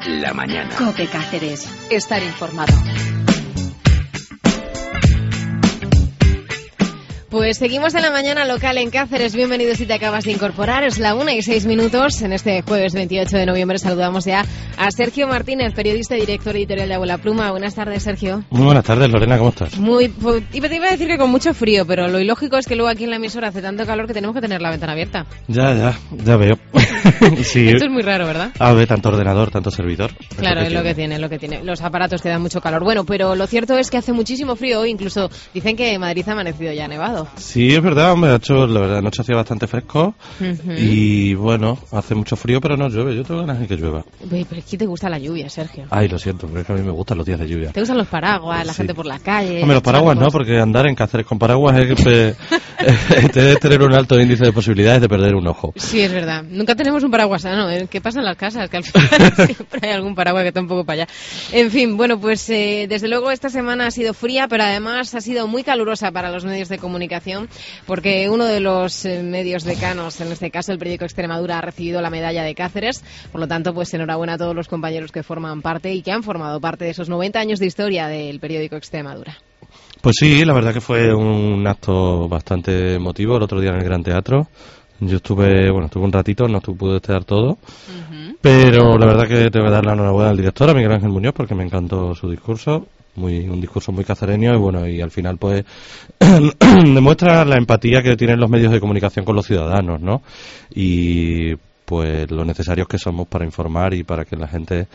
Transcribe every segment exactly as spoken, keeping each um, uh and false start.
la mañana. COPE Cáceres. Estar informado. Pues seguimos en la mañana local en Cáceres. Bienvenidos si te acabas de incorporar. Es la una y seis minutos. En este jueves veintiocho de noviembre saludamos ya a Sergio Martínez, periodista y director editorial de Abuela Pluma. Buenas tardes, Sergio. Muy buenas tardes, Lorena, ¿cómo estás? Muy, pues, te iba a decir que con mucho frío, pero lo ilógico es que luego aquí en la emisora hace tanto calor que tenemos que tener la ventana abierta. Ya, ya, ya veo. Sí. Esto es muy raro, ¿verdad? A ver, tanto ordenador, tanto servidor. Claro, es lo que tiene, lo que tiene. Los aparatos que dan mucho calor. Bueno, pero lo cierto es que hace muchísimo frío hoy. Incluso dicen que Madrid ha amanecido ya nevado. Sí, es verdad, hombre, ha hecho, la verdad, anoche hacía bastante fresco. Uh-huh. Y bueno, hace mucho frío, pero no llueve. Yo tengo ganas de que llueva. Uy, pero es que te gusta la lluvia, Sergio. Ay, lo siento, pero es que a mí me gustan los días de lluvia. ¿Te gustan los paraguas, la sí. gente por la calle? Hombre, los paraguas no, porque andar en Cáceres con paraguas es que debes tener un alto índice de posibilidades de perder un ojo. Sí, es verdad. Nunca tenemos un paraguas sano. ¿eh? ¿Qué pasa en las casas? Que al final siempre hay algún paraguas que está un poco para allá. En fin, bueno, pues eh, desde luego esta semana ha sido fría, pero además ha sido muy calurosa para los medios de comunicación, porque uno de los eh, medios decanos, en este caso el periódico Extremadura, ha recibido la medalla de Cáceres. Por lo tanto, pues enhorabuena a todos los compañeros que forman parte y que han formado parte de esos noventa años de historia del periódico Extremadura. Pues sí, la verdad que fue un acto bastante emotivo el otro día en el Gran Teatro. Yo estuve, bueno, estuve un ratito, no pude estar todo, uh-huh. pero la verdad que tengo que dar la enhorabuena al director, a Miguel Ángel Muñoz, porque me encantó su discurso, muy un discurso muy cacereño y bueno, y al final pues demuestra la empatía que tienen los medios de comunicación con los ciudadanos, ¿no? Y pues lo necesarios que somos para informar y para que la gente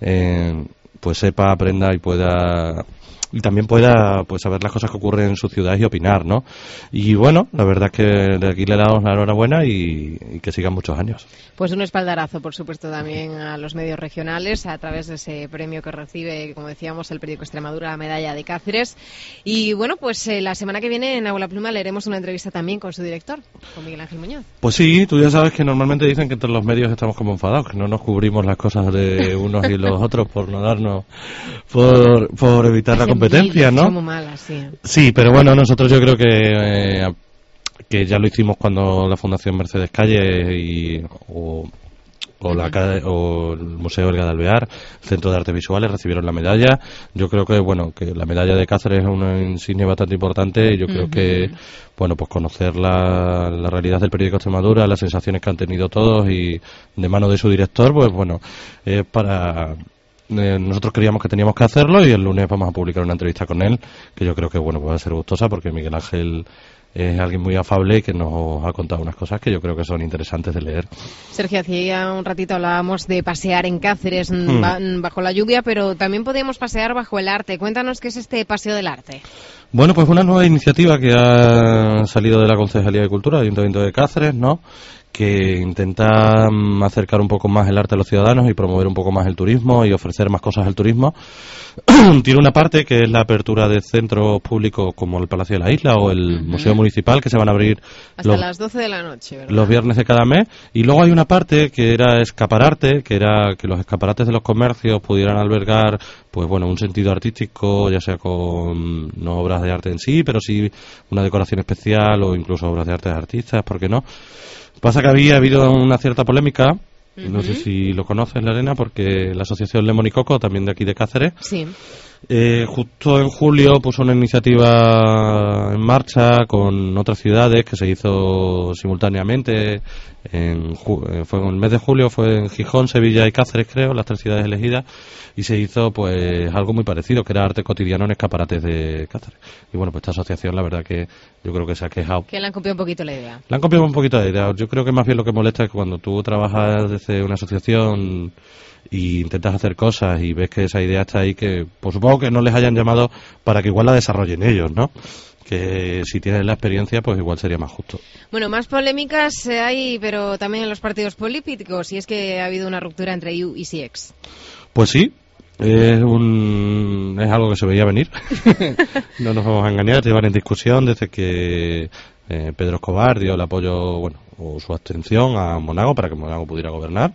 eh, pues sepa, aprenda y pueda y también pueda pues saber las cosas que ocurren en su ciudad y opinar, ¿no? Y bueno, la verdad es que de aquí le damos la enhorabuena y, y que sigan muchos años. Pues un espaldarazo, por supuesto, también a los medios regionales a través de ese premio que recibe, como decíamos, el periódico Extremadura, la medalla de Cáceres. Y bueno, pues eh, la semana que viene en Abuela Pluma leeremos una entrevista también con su director, con Miguel Ángel Muñoz. Pues sí, tú ya sabes que normalmente dicen que entre los medios estamos como enfadados, que no nos cubrimos las cosas de unos y los otros por no darnos, por, por evitar la competencia, ¿no? Somos malas, sí. Sí, pero bueno, nosotros yo creo que eh, que ya lo hicimos cuando la Fundación Mercedes Calle y o, o la o el Museo Elga de Alvear, el Centro de Artes Visuales recibieron la medalla. Yo creo que bueno, que la medalla de Cáceres es una insignia bastante importante y yo creo uh-huh. que bueno, pues conocer la, la realidad del periódico Extremadura, las sensaciones que han tenido todos y de mano de su director, pues bueno, es para Eh, nosotros creíamos que teníamos que hacerlo y el lunes vamos a publicar una entrevista con él que yo creo que bueno pues va a ser gustosa porque Miguel Ángel es alguien muy afable y que nos ha contado unas cosas que yo creo que son interesantes de leer. Sergio, hacía un ratito hablábamos de pasear en Cáceres hmm. bajo la lluvia, pero también podíamos pasear bajo el arte. Cuéntanos qué es este Paseo del Arte. Bueno, pues una nueva iniciativa que ha salido de la Concejalía de Cultura del Ayuntamiento de Cáceres, ¿no?, que intenta acercar un poco más el arte a los ciudadanos y promover un poco más el turismo y ofrecer más cosas al turismo. Tiene una parte que es la apertura de centros públicos como el Palacio de la Isla o el uh-huh. Museo Municipal, que se van a abrir hasta los, las doce de la noche, ¿verdad? Los viernes de cada mes. Y luego hay una parte que era escapararte, que era que los escaparates de los comercios pudieran albergar pues bueno, un sentido artístico, ya sea con no obras de arte en sí, pero sí una decoración especial o incluso obras de arte de artistas, ¿por qué no? Pasa que había habido una cierta polémica, uh-huh. no sé si lo conoces, Lorena, porque la asociación Lemon y Coco, también de aquí de Cáceres, sí. eh, justo en julio puso una iniciativa en marcha con otras ciudades que se hizo simultáneamente. En, fue en el mes de julio, fue en Gijón, Sevilla y Cáceres, creo, las tres ciudades elegidas, y se hizo pues algo muy parecido, que era arte cotidiano en escaparates de Cáceres. Y bueno, pues esta asociación, la verdad que yo creo que se ha quejado. Que le han copiado un poquito la idea. Le han copiado un poquito la idea. Yo creo que más bien lo que molesta es que cuando tú trabajas desde una asociación y intentas hacer cosas y ves que esa idea está ahí, que pues supongo que no les hayan llamado para que igual la desarrollen ellos, ¿no? Que si tienen la experiencia, pues igual sería más justo. Bueno, más polémicas hay, pero también en los partidos políticos, y es que ha habido una ruptura entre I U y C I E X. Pues sí, es, un, es algo que se veía venir. No nos vamos a engañar, llevan en discusión desde que eh, Pedro Escobar dio el apoyo, bueno, o su abstención a Monago para que Monago pudiera gobernar.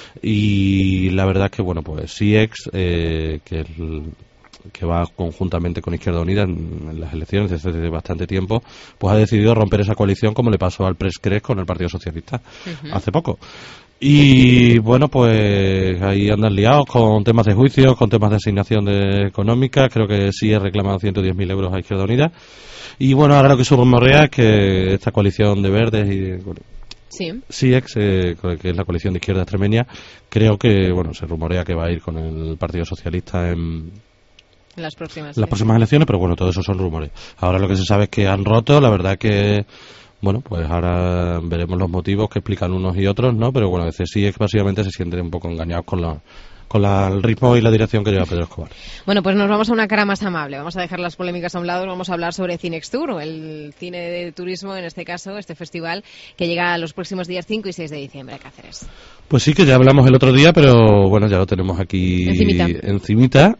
Y la verdad es que, bueno, pues C I E X, eh, que el que va conjuntamente con Izquierda Unida en, en las elecciones desde, desde bastante tiempo, pues ha decidido romper esa coalición como le pasó al Prescres con el Partido Socialista uh-huh. hace poco. Y bueno, pues ahí andan liados con temas de juicios, con temas de asignación de económica. Creo que sí he reclamado ciento diez mil euros a Izquierda Unida. Y bueno, ahora lo que se rumorea es que esta coalición de verdes y bueno, sí, sí ex, eh, que es la coalición de izquierda extremeña, creo que bueno, se rumorea que va a ir con el Partido Socialista en las próximas, las próximas elecciones, pero bueno, todo eso son rumores. Ahora lo que se sabe es que han roto, la verdad que bueno, pues ahora veremos los motivos que explican unos y otros, ¿no? Pero bueno, a veces sí es que básicamente se sienten un poco engañados con la con la, el ritmo y la dirección que lleva Pedro Escobar. Bueno, pues nos vamos a una cara más amable. Vamos a dejar las polémicas a un lado. Vamos a hablar sobre Cinextur, el cine de turismo, en este caso, este festival que llega los próximos días cinco y seis de diciembre a Cáceres. Pues sí, que ya hablamos el otro día, pero bueno, ya lo tenemos aquí encimita. encimita.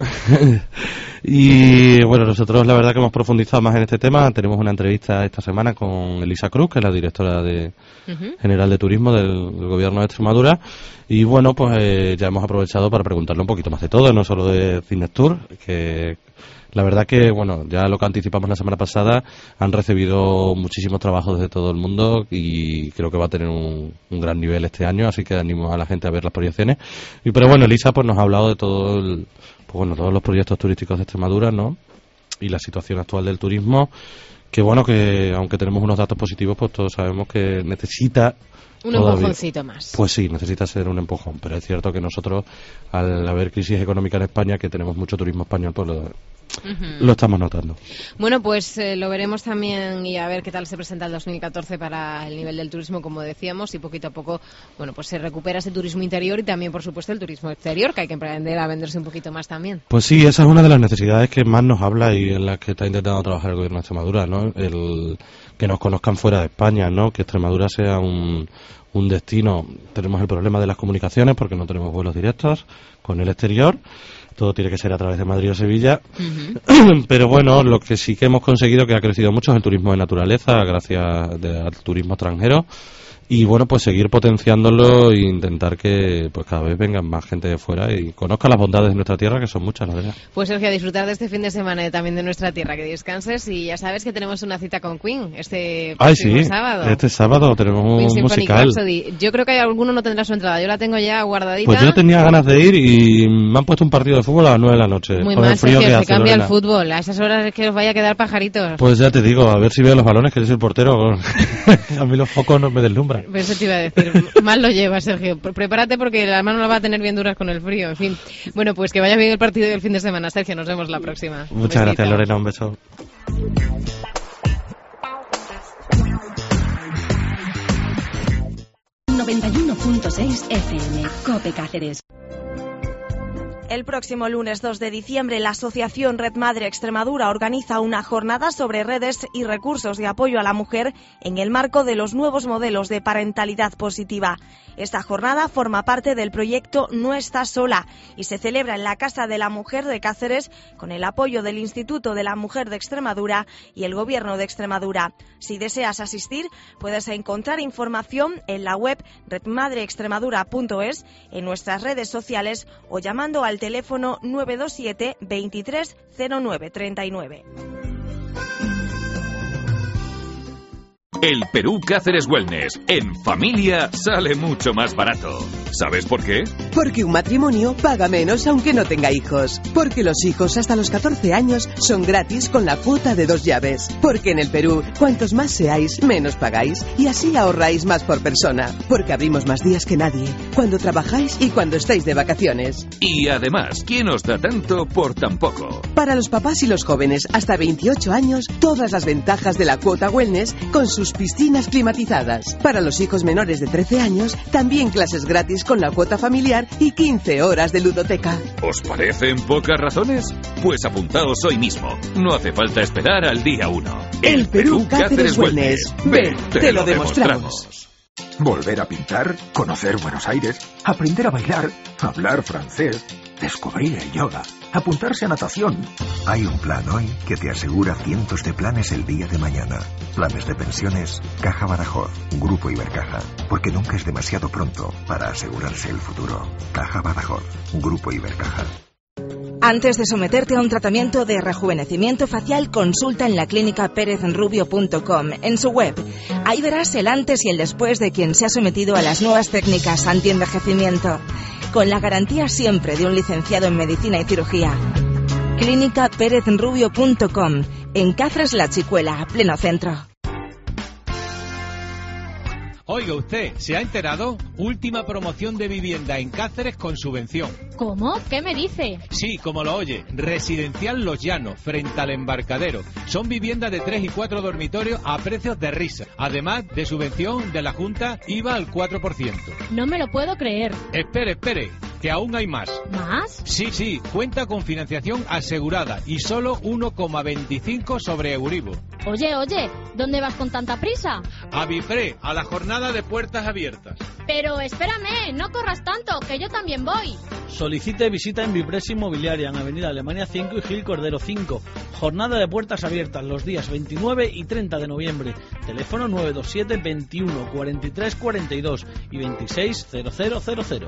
Y bueno, nosotros la verdad que hemos profundizado más en este tema. Tenemos una entrevista esta semana con Elisa Cruz, que es la directora de, uh-huh. general de turismo del, del gobierno de Extremadura. Y bueno, pues eh, ya hemos aprovechado para preguntarle un poquito más de todo, no solo de Cinextur, que la verdad que, bueno, ya lo que anticipamos la semana pasada, han recibido muchísimos trabajos desde todo el mundo y creo que va a tener un, un gran nivel este año, así que animo a la gente a ver las proyecciones. Y pero bueno, Elisa pues nos ha hablado de todo el, pues bueno, todos los proyectos turísticos de Extremadura, ¿no? Y la situación actual del turismo, que bueno, que aunque tenemos unos datos positivos, pues todos sabemos que necesita un empujoncito más. Pues sí, necesita ser un empujón, pero es cierto que nosotros, al haber crisis económica en España, que tenemos mucho turismo español, pues lo, uh-huh. lo estamos notando. Bueno, pues eh, lo veremos también y a ver qué tal se presenta el dos mil catorce para el nivel del turismo, como decíamos, y poquito a poco, bueno, pues se recupera ese turismo interior y también, por supuesto, el turismo exterior, que hay que aprender a venderse un poquito más también. Pues sí, esa es una de las necesidades que más nos habla y en las que está intentando trabajar el gobierno de Extremadura, ¿no? El que nos conozcan fuera de España, ¿no? Que Extremadura sea un un destino. Tenemos el problema de las comunicaciones porque no tenemos vuelos directos con el exterior, todo tiene que ser a través de Madrid o Sevilla. Uh-huh. Pero bueno, lo que sí que hemos conseguido, que ha crecido mucho, es el turismo de naturaleza gracias de, al turismo extranjero. Y bueno, pues seguir potenciándolo e intentar que pues cada vez vengan más gente de fuera y conozca las bondades de nuestra tierra, que son muchas, la verdad. Pues Sergio, a disfrutar de este fin de semana y también de nuestra tierra, que descanses, y ya sabes que tenemos una cita con Queen este Ay, sí, sábado. Este sábado tenemos un Queen musical. Rhapsody. Yo creo que hay alguno no tendrá su entrada, yo la tengo ya guardadita. Pues yo tenía ganas de ir y me han puesto un partido de fútbol a las nueve de la noche. Muy con mal, el frío Sergio, que se hace, cambia Lorena. el fútbol, a esas horas es que os vaya a quedar pajaritos. Pues ya te digo, a ver si veo los balones, que eres el portero. A mí los focos no me deslumbran. Pues eso te iba a decir. Mal lo lleva, Sergio. Prepárate porque la mano la va a tener bien duras con el frío. En fin. Bueno, pues que vaya bien el partido del fin de semana. Sergio, nos vemos la próxima. Muchas gracias, Lorena. Un beso. noventa y uno punto seis F M, COPE Cáceres. El próximo lunes dos de diciembre, la Asociación Red Madre Extremadura organiza una jornada sobre redes y recursos de apoyo a la mujer en el marco de los nuevos modelos de parentalidad positiva. Esta jornada forma parte del proyecto No Estás Sola y se celebra en la Casa de la Mujer de Cáceres con el apoyo del Instituto de la Mujer de Extremadura y el Gobierno de Extremadura. Si deseas asistir, puedes encontrar información en la web red madre extremadura punto es, en nuestras redes sociales o llamando al teléfono nueve dos siete, veintitrés, cero nueve, treinta y nueve. El Perú Cáceres Wellness. En familia sale mucho más barato. ¿Sabes por qué? Porque un matrimonio paga menos aunque no tenga hijos. Porque los hijos hasta los catorce años son gratis con la cuota de dos llaves. Porque en el Perú, cuantos más seáis, menos pagáis. Y así ahorráis más por persona. Porque abrimos más días que nadie. Cuando trabajáis y cuando estáis de vacaciones. Y además, ¿quién os da tanto por tan poco? Para los papás y los jóvenes hasta veintiocho años, todas las ventajas de la cuota Wellness con sus piscinas climatizadas. Para los hijos menores de trece años, también clases gratis con la cuota familiar y quince horas de ludoteca. ¿Os parecen pocas razones? Pues apuntaos hoy mismo. No hace falta esperar al día uno. El, El Perú Cáceres Wellness. Ven, te, te lo demostramos. demostramos. Volver a pintar, conocer Buenos Aires, aprender a bailar, hablar francés, descubrir el yoga, apuntarse a natación. Hay un plan hoy que te asegura cientos de planes el día de mañana. Planes de pensiones, Caja Badajoz, Grupo Ibercaja. Porque nunca es demasiado pronto para asegurarse el futuro. Caja Badajoz, Grupo Ibercaja. Antes de someterte a un tratamiento de rejuvenecimiento facial, consulta en la clínica pérez rubio punto com, en su web. Ahí verás el antes y el después de quien se ha sometido a las nuevas técnicas antienvejecimiento, con la garantía siempre de un licenciado en medicina y cirugía. clínica pérez rubio punto com, en Cáceres La Chicuela, pleno centro. Oiga usted, ¿se ha enterado? Última promoción de vivienda en Cáceres con subvención. ¿Cómo? ¿Qué me dice? Sí, como lo oye, Residencial Los Llanos, frente al embarcadero. Son viviendas de tres y cuatro dormitorios a precios de risa. Además de subvención de la Junta, I V A al cuatro por ciento. No me lo puedo creer. Espere, espere, que aún hay más. ¿Más? Sí, sí, cuenta con financiación asegurada y solo uno coma veinticinco sobre Euribor. Oye, oye, ¿dónde vas con tanta prisa? A Bifre, a la jornada de puertas abiertas. Pero espérame, no corras tanto, que yo también voy. Solicite visita en Bifres Inmobiliaria, en Avenida Alemania cinco y Gil Cordero cinco. Jornada de puertas abiertas los días veintinueve y treinta de noviembre. Teléfono nueve dos siete, veintiuno, cuarenta y tres, cuarenta y dos y veintiséis, cero cero cero cero.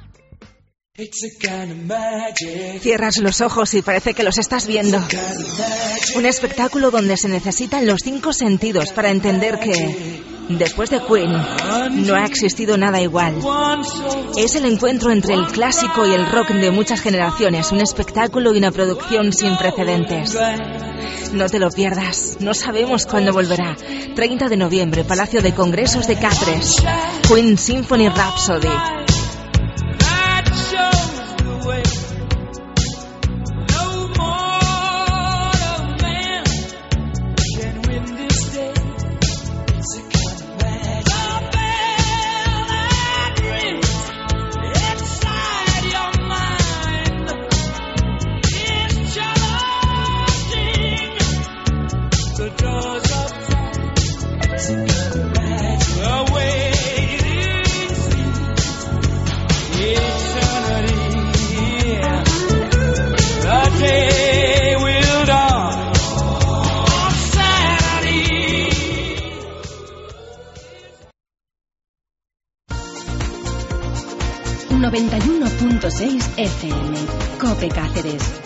Cierras los ojos y parece que los estás viendo. Un espectáculo donde se necesitan los cinco sentidos para entender que, después de Queen, no ha existido nada igual. Es el encuentro entre el clásico y el rock de muchas generaciones, un espectáculo y una producción sin precedentes. No te lo pierdas, no sabemos cuándo volverá. treinta de noviembre, Palacio de Congresos de Cáceres. Queen Symphony Rhapsody. noventa y uno punto seis F M, Cope Cáceres.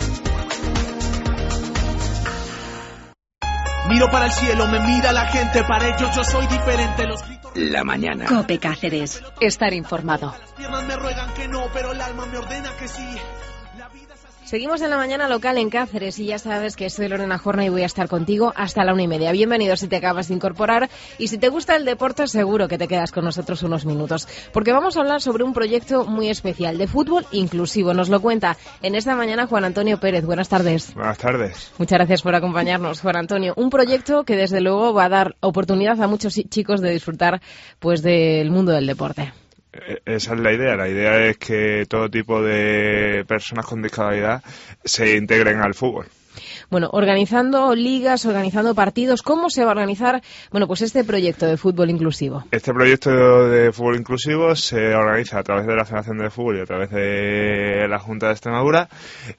Miro para el cielo, me mira la gente, para ellos yo soy diferente. Los gritos... La mañana. Cope Cáceres. Estar informado. Las piernas me ruegan que no, pero el alma me ordena que sí. Seguimos en la mañana local en Cáceres y ya sabes que soy Lorena Jorna y voy a estar contigo hasta la una y media. Bienvenido si te acabas de incorporar y si te gusta el deporte seguro que te quedas con nosotros unos minutos porque vamos a hablar sobre un proyecto muy especial de fútbol inclusivo. Nos lo cuenta en esta mañana Juan Antonio Pérez. Buenas tardes. Buenas tardes. Muchas gracias por acompañarnos, Juan Antonio. Un proyecto que desde luego va a dar oportunidad a muchos chicos de disfrutar pues del mundo del deporte. Esa es la idea. La idea es que todo tipo de personas con discapacidad se integren al fútbol. Bueno, organizando ligas, organizando partidos, ¿cómo se va a organizar, bueno, pues este proyecto de fútbol inclusivo? Este proyecto de fútbol inclusivo se organiza a través de la Federación de Fútbol y a través de la Junta de Extremadura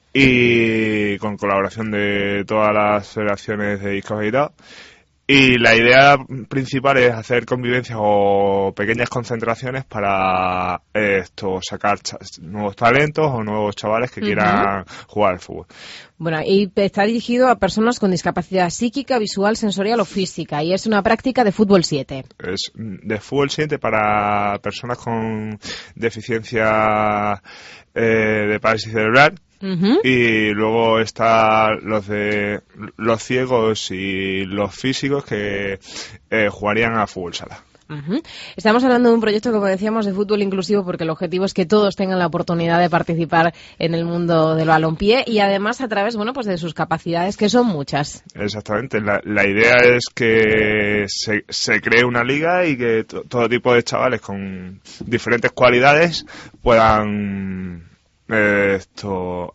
y con colaboración de todas las federaciones de discapacidad. Y la idea principal es hacer convivencias o pequeñas concentraciones para esto sacar nuevos talentos o nuevos chavales que uh-huh. quieran jugar al fútbol. Bueno, y está dirigido a personas con discapacidad psíquica, visual, sensorial o física, y es una práctica de fútbol siete. Es de fútbol siete para personas con deficiencia eh, de parálisis cerebral. Uh-huh. Y luego están los de los ciegos y los físicos que eh, jugarían a fútbol sala. Uh-huh. Estamos hablando de un proyecto, como decíamos, de fútbol inclusivo porque el objetivo es que todos tengan la oportunidad de participar en el mundo del balompié y además a través, bueno, pues de sus capacidades, que son muchas. Exactamente. La, la idea es que se, se cree una liga y que t- todo tipo de chavales con diferentes cualidades puedan eh, esto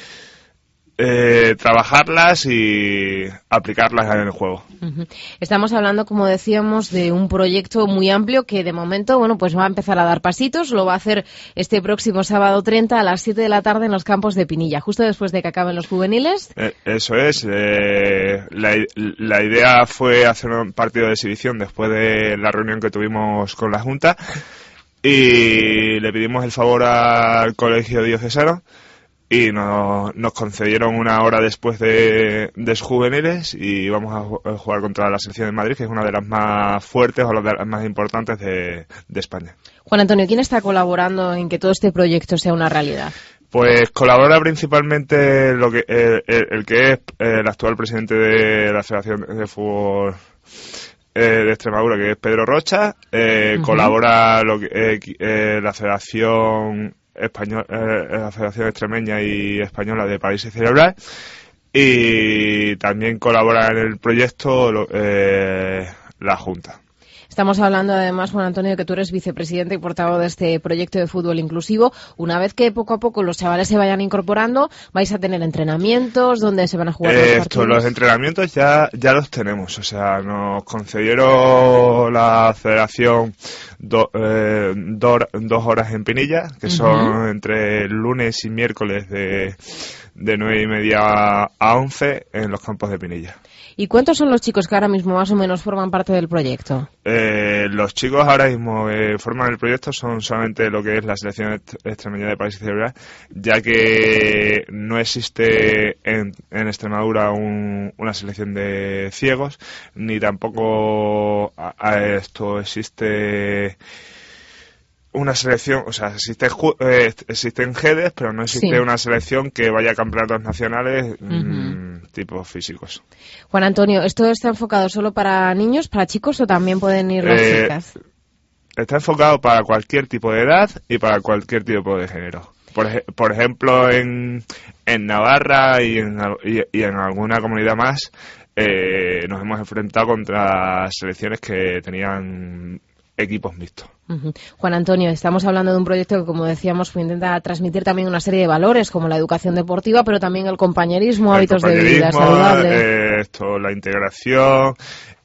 eh, trabajarlas y aplicarlas en el juego. Uh-huh. Estamos hablando, como decíamos, de un proyecto muy amplio que de momento, bueno, pues va a empezar a dar pasitos. Lo va a hacer este próximo sábado treinta a las siete de la tarde en los campos de Pinilla, justo después de que acaben los juveniles. Eh, eso es. Eh, la, la idea fue hacer un partido de exhibición después de la reunión que tuvimos con la Junta y le pedimos el favor al Colegio Diocesano y nos, nos concedieron una hora después de, de juveniles y vamos a, a jugar contra la selección de Madrid, que es una de las más fuertes o de las más importantes de, de España. Juan Antonio, ¿quién está colaborando en que todo este proyecto sea una realidad? Pues colabora principalmente lo que el, el, el que es el actual presidente de la Federación de Fútbol eh, de Extremadura, que es Pedro Rocha. Eh, uh-huh. Colabora lo que, eh, eh, la Federación Española, eh, la Federación Extremeña y Española de Parálisis Cerebral. Y también colabora en el proyecto eh, la Junta. Estamos hablando además, Juan Antonio, de que tú eres vicepresidente y portavoz de este proyecto de fútbol inclusivo. Una vez que poco a poco los chavales se vayan incorporando, ¿vais a tener entrenamientos? ¿Dónde se van a jugar eh, los partidos? Esto, los entrenamientos ya, ya los tenemos. O sea, nos concedieron la federación do, eh, do, dos horas en Pinilla, que son uh-huh. entre lunes y miércoles de, de nueve y media a once en los campos de Pinilla. ¿Y cuántos son los chicos que ahora mismo más o menos forman parte del proyecto? Eh, los chicos ahora mismo eh, forman el proyecto son solamente lo que es la selección extremeña de parálisis cerebral, ya que no existe en, en Extremadura un, una selección de ciegos, ni tampoco a, a esto existe una selección, o sea, existe, eh, existen G E D E S, pero no existe sí. una selección que vaya a campeonatos nacionales uh-huh. mmm, tipo físicos. Juan Antonio, ¿esto está enfocado solo para niños, para chicos o también pueden ir las eh, chicas? Está enfocado para cualquier tipo de edad y para cualquier tipo de género. Por, por ejemplo, en, en Navarra y en, y, y en alguna comunidad más eh, nos hemos enfrentado contra selecciones que tenían equipos mixtos. Uh-huh. Juan Antonio, estamos hablando de un proyecto que, como decíamos, pues, intenta transmitir también una serie de valores como la educación deportiva, pero también el compañerismo, el hábitos compañerismo, de vida saludables. Eh, esto, la integración,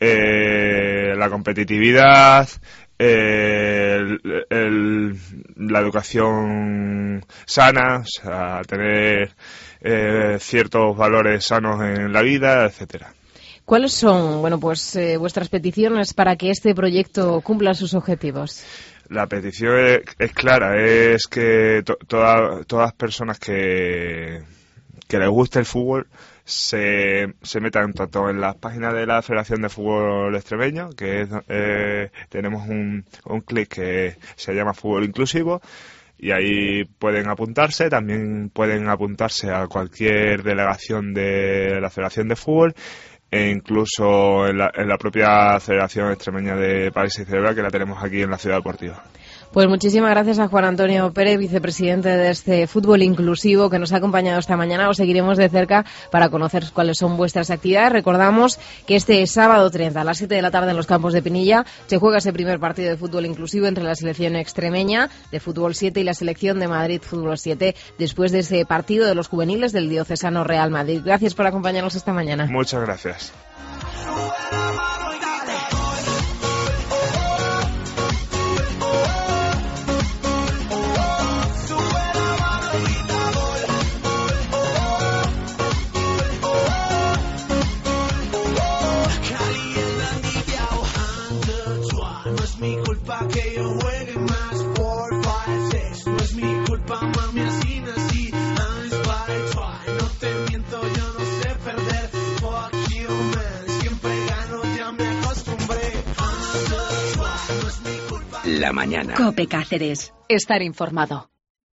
eh, la competitividad, eh, el, el, la educación sana, o sea, tener eh, ciertos valores sanos en la vida, etcétera. ¿Cuáles son, bueno, pues eh, vuestras peticiones para que este proyecto cumpla sus objetivos? La petición es, es clara, es que to, toda, todas las personas que, que les guste el fútbol se, se metan tanto en las páginas de la Federación de Fútbol Extremeño, que es, eh, tenemos un, un clic que se llama Fútbol Inclusivo, y ahí pueden apuntarse, también pueden apuntarse a cualquier delegación de la Federación de Fútbol, e incluso en la, en la propia Federación Extremeña de Parálisis Cerebral, que la tenemos aquí en la Ciudad Deportiva. Pues muchísimas gracias a Juan Antonio Pérez, vicepresidente de este fútbol inclusivo, que nos ha acompañado esta mañana. Os seguiremos de cerca para conocer cuáles son vuestras actividades. Recordamos que este sábado treinta a las siete de la tarde en los campos de Pinilla se juega ese primer partido de fútbol inclusivo entre la selección extremeña de fútbol siete y la selección de Madrid fútbol siete, después de ese partido de los juveniles del diocesano Real Madrid. Gracias por acompañarnos esta mañana. Muchas gracias. La mañana. COPE Cáceres. Estar informado.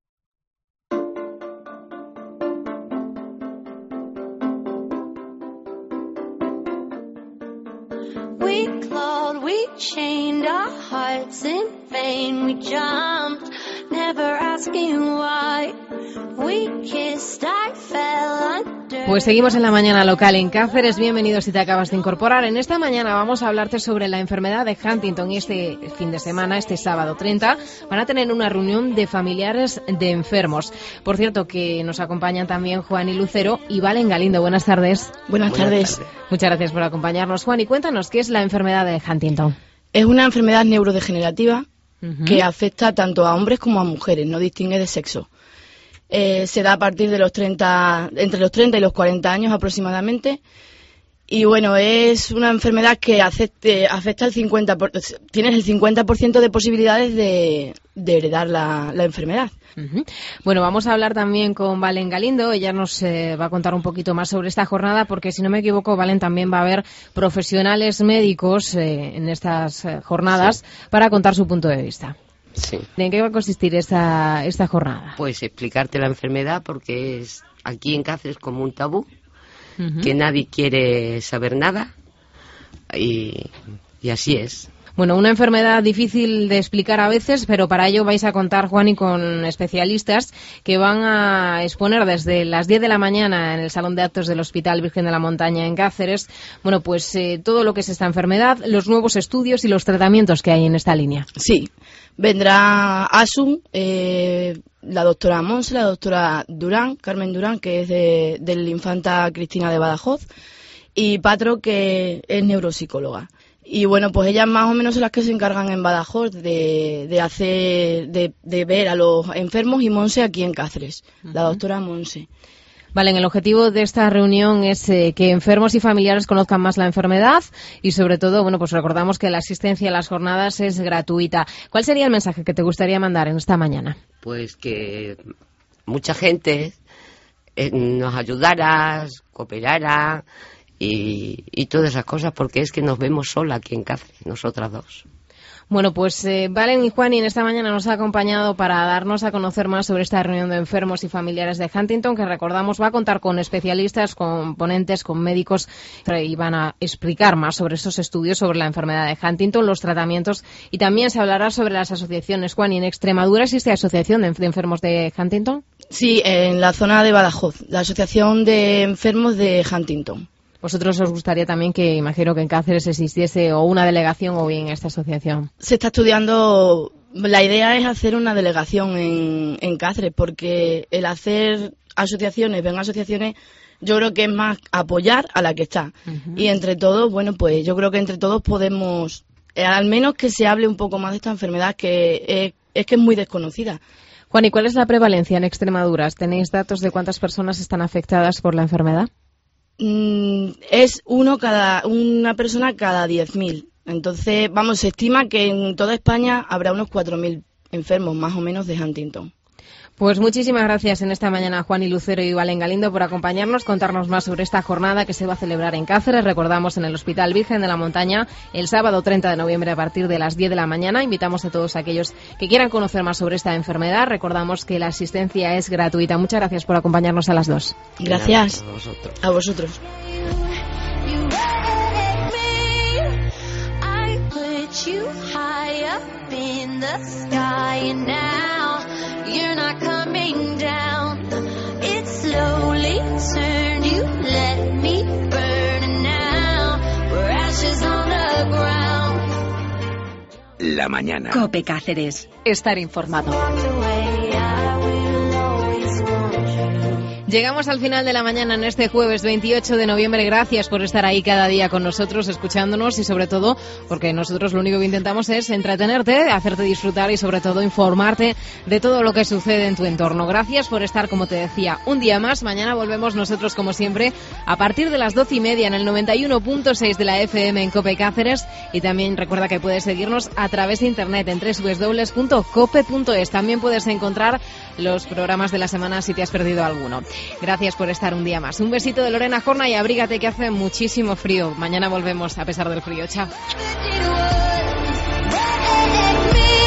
We clawed, we chained our hearts in vain. We jumped, never asking why. We kissed, I fell under. Pues seguimos en la mañana local en Cáceres. Bienvenidos si te acabas de incorporar. En esta mañana vamos a hablarte sobre la enfermedad de Huntington y este fin de semana, este sábado treinta, van a tener una reunión de familiares de enfermos. Por cierto, que nos acompañan también Juan y Lucero y Valen Galindo. Buenas tardes. Buenas, Buenas tardes. tardes. Muchas gracias por acompañarnos. Juan, y cuéntanos, ¿qué es la enfermedad de Huntington? Es una enfermedad neurodegenerativa uh-huh. que afecta tanto a hombres como a mujeres, no distingue de sexo. Eh, se da a partir de los treinta, entre los treinta y los cuarenta años aproximadamente. Y bueno, es una enfermedad que afecte, afecta el cincuenta por, tienes el cincuenta por ciento de posibilidades de, de heredar la, la enfermedad. Uh-huh. Bueno, vamos a hablar también con Valen Galindo. Ella nos eh, va a contar un poquito más sobre esta jornada, porque si no me equivoco, Valen, también va a haber profesionales médicos eh, en estas eh, jornadas sí. para contar su punto de vista. Sí. ¿En qué va a consistir esta, esta jornada? Pues explicarte la enfermedad, porque es aquí en Cáceres como un tabú, uh-huh. que nadie quiere saber nada y, y así es. Bueno, una enfermedad difícil de explicar a veces, pero para ello vais a contar, Juan, y con especialistas que van a exponer desde las diez de la mañana en el Salón de Actos del Hospital Virgen de la Montaña en Cáceres, bueno, pues eh, todo lo que es esta enfermedad, los nuevos estudios y los tratamientos que hay en esta línea. Sí, vendrá Asun, eh, la doctora Monse, la doctora Durán, Carmen Durán, que es de, de la Infanta Cristina de Badajoz, y Patro, que es neuropsicóloga. Y bueno, pues ellas más o menos son las que se encargan en Badajoz de, de hacer, de, de ver a los enfermos, y Monse aquí en Cáceres, uh-huh. la doctora Monse. Vale, el objetivo de esta reunión es eh, que enfermos y familiares conozcan más la enfermedad y sobre todo, bueno, pues recordamos que la asistencia a las jornadas es gratuita. ¿Cuál sería el mensaje que te gustaría mandar en esta mañana? Pues que mucha gente eh, nos ayudara, cooperara, Y, y todas esas cosas, porque es que nos vemos sola aquí en Cáceres, nosotras dos. Bueno, pues eh, Valen y Juan, y en esta mañana nos ha acompañado para darnos a conocer más sobre esta reunión de enfermos y familiares de Huntington, que recordamos va a contar con especialistas, con ponentes, con médicos, y van a explicar más sobre esos estudios sobre la enfermedad de Huntington, los tratamientos, y también se hablará sobre las asociaciones. Juan, ¿y en Extremadura existe asociación de, de enfermos de Huntington? Sí, en la zona de Badajoz, la Asociación de Enfermos de Huntington. ¿Vosotros os gustaría también que, imagino que en Cáceres existiese o una delegación o bien esta asociación? Se está estudiando, la idea es hacer una delegación en, en Cáceres, porque el hacer asociaciones, ven asociaciones, yo creo que es más apoyar a la que está. Uh-huh. Y entre todos, bueno, pues yo creo que entre todos podemos, eh, al menos que se hable un poco más de esta enfermedad, que es, es que es muy desconocida. Juan, ¿y cuál es la prevalencia en Extremadura? ¿Tenéis datos de cuántas personas están afectadas por la enfermedad? Es uno cada una persona cada diez mil. Entonces, vamos, se estima que en toda España habrá unos cuatro mil enfermos más o menos de Huntington. Pues muchísimas gracias en esta mañana, Juan y Lucero y Valen Galindo, por acompañarnos, contarnos más sobre esta jornada que se va a celebrar en Cáceres. Recordamos, en el Hospital Virgen de la Montaña, el sábado treinta de noviembre a partir de las diez de la mañana. Invitamos a todos aquellos que quieran conocer más sobre esta enfermedad. Recordamos que la asistencia es gratuita. Muchas gracias por acompañarnos a las dos. Gracias. A vosotros. A vosotros. You're not coming down. It slowly turned. You let me burn, and now we're ashes on the ground. La mañana. COPE Cáceres. Estar informado. Llegamos al final de la mañana en este jueves veintiocho de noviembre. Gracias por estar ahí cada día con nosotros, escuchándonos, y sobre todo porque nosotros lo único que intentamos es entretenerte, hacerte disfrutar y sobre todo informarte de todo lo que sucede en tu entorno. Gracias por estar, como te decía, un día más. Mañana volvemos nosotros, como siempre, a partir de las doce y media en el noventa y uno punto seis de la F M en COPE Cáceres, y también recuerda que puedes seguirnos a través de internet en doble u doble u doble u punto cope punto es. También puedes encontrar los programas de la semana si te has perdido alguno. Gracias por estar un día más. Un besito de Lorena Jorna y abrígate, que hace muchísimo frío. Mañana volvemos a pesar del frío. Chao.